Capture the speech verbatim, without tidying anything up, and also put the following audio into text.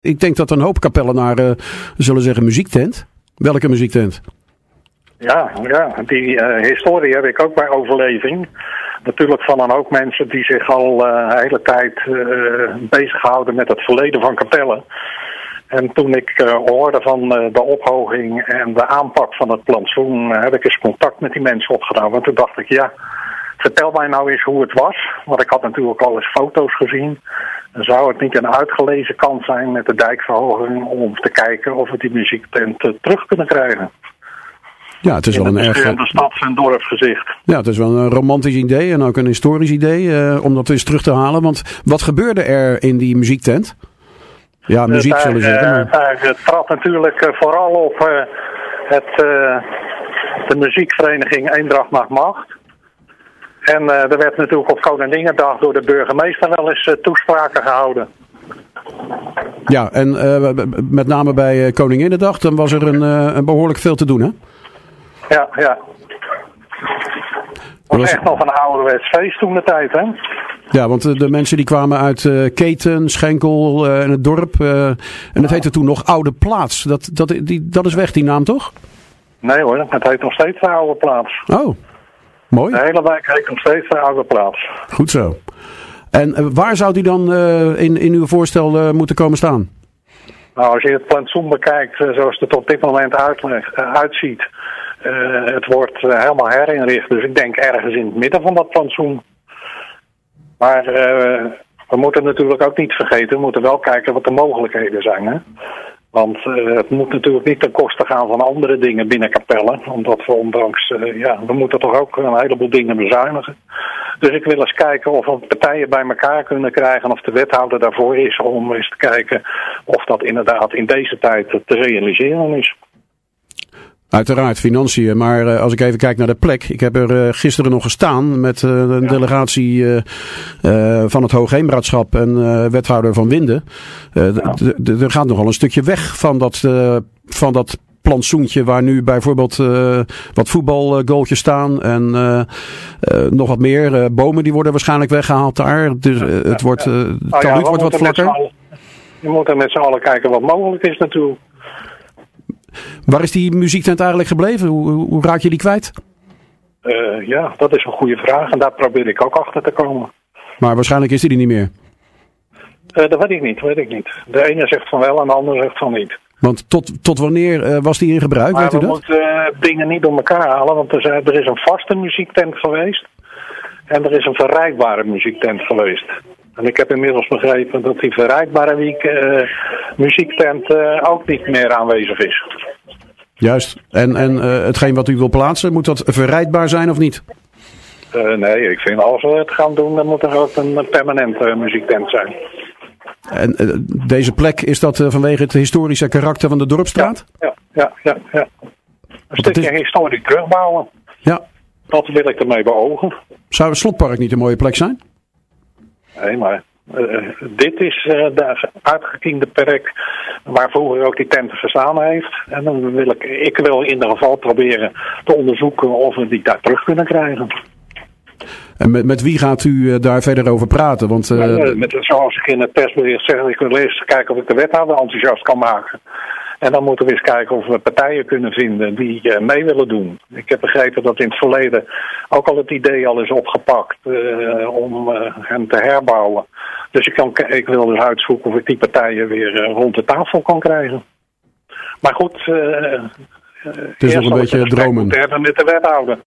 Ik denk dat een hoop kapellenaren zullen zeggen muziektent. Welke muziektent? Ja, ja die uh, historie heb ik ook bij overleving. Natuurlijk van een hoop mensen die zich al uh, de hele tijd uh, bezighouden met het verleden van Capelle. En toen ik uh, hoorde van uh, de ophoging en de aanpak van het plantsoen, uh, heb ik eens contact met die mensen opgedaan. Want toen dacht ik, ja, vertel mij nou eens hoe het was. Want ik had natuurlijk al eens foto's gezien. Zou het niet een uitgelezen kans zijn met de dijkverhoging om te kijken of we die muziektent uh, terug kunnen krijgen? Ja, het is wel een erg... In de stad- en dorpsgezicht. Ja, het is wel een romantisch idee en ook een historisch idee uh, om dat eens terug te halen. Want wat gebeurde er in die muziektent? Ja, muziek daar, zullen we zeggen. Maar... Daar trad natuurlijk uh, vooral op uh, het, uh, de muziekvereniging Eendracht Maakt Macht. En uh, er werd natuurlijk op Koninginnedag door de burgemeester wel eens uh, toespraken gehouden. Ja, en uh, met name bij uh, Koninginnedag, dan was er een, uh, een behoorlijk veel te doen, hè? Ja, ja. Het was echt nog een ouderwets feest toen de tijd, hè? Ja, want de, de mensen die kwamen uit uh, Keten, Schenkel uh, en het dorp. Uh, en dat heette toen nog Oude Plaats. Dat, dat, die, dat is weg, die naam, toch? Nee hoor, het heet nog steeds de Oude Plaats. Oh, mooi. De hele wijk heet nog steeds de Oude Plaats. Goed zo. En uh, waar zou die dan uh, in, in uw voorstel uh, moeten komen staan? Nou, als je het plantsoen bekijkt, uh, zoals het op dit moment uitleg, uh, uitziet. Uh, het wordt uh, helemaal herinricht. Dus ik denk ergens in het midden van dat plantsoen. Maar uh, we moeten natuurlijk ook niet vergeten, we moeten wel kijken wat de mogelijkheden zijn. Hè? Want uh, het moet natuurlijk niet ten koste gaan van andere dingen binnen Capelle. Omdat we ondanks, uh, ja, we moeten toch ook een heleboel dingen bezuinigen. Dus ik wil eens kijken of we partijen bij elkaar kunnen krijgen. Of de wethouder daarvoor is om eens te kijken of dat inderdaad in deze tijd te realiseren is. Uiteraard, financiën. Maar uh, als ik even kijk naar de plek. Ik heb er uh, gisteren nog gestaan met uh, een ja. delegatie uh, uh, van het Hoogheemraadschap en uh, wethouder van Winden. Uh, ja. d- d- er gaat nogal een stukje weg van dat, uh, van dat plantsoentje waar nu bijvoorbeeld uh, wat voetbalgoaltjes staan. En uh, uh, nog wat meer. Uh, bomen die worden waarschijnlijk weggehaald daar. Dus uh, het wordt, uh, het nou taluut ja, wordt wat vlakker. Je moet er met z'n allen kijken wat mogelijk is natuurlijk. Waar is die muziektent eigenlijk gebleven? Hoe, hoe, hoe raak je die kwijt? Uh, ja, dat is een goede vraag en daar probeer ik ook achter te komen. Maar waarschijnlijk is die er niet meer. Uh, dat weet ik niet, weet ik niet. De ene zegt van wel en de andere zegt van niet. Want tot, tot wanneer uh, was die in gebruik, maar weet u dat? we moeten uh, dingen niet door elkaar halen, want er, zijn, er is een vaste muziektent geweest. En er is een verrijkbare muziektent geweest. En ik heb inmiddels begrepen dat die verrijkbare week, uh, muziektent uh, ook niet meer aanwezig is. Juist. En, en uh, hetgeen wat u wil plaatsen, moet dat verrijdbaar zijn of niet? Uh, nee, ik vind als we het gaan doen, dan moet er ook een permanente uh, muziektent zijn. En uh, deze plek, is dat uh, vanwege het historische karakter van de Dorpsstraat? Ja, ja, ja. ja, ja. Een stukje is... historie terugbouwen. Ja. Dat wil ik ermee beogen. Zou het Slotpark niet een mooie plek zijn? Nee, maar uh, dit is uh, de uitgekiende perk waar vroeger ook die tent gestaan heeft. En dan wil ik, ik wil in ieder geval proberen te onderzoeken of we die daar terug kunnen krijgen. En met, met wie gaat u uh, daar verder over praten? Want, uh... ja, met, zoals ik in het persbericht zeg, ik wil eerst kijken of ik de wethouder enthousiast kan maken. En dan moeten we eens kijken of we partijen kunnen vinden die uh, mee willen doen. Ik heb begrepen dat in het verleden ook al het idee al is opgepakt uh, om uh, hem te herbouwen. Dus ik, kan, ik wil dus uitzoeken of ik die partijen weer uh, rond de tafel kan krijgen. Maar goed, uh, uh, het is nog een beetje dromen. Moeten hebben met de wethouder.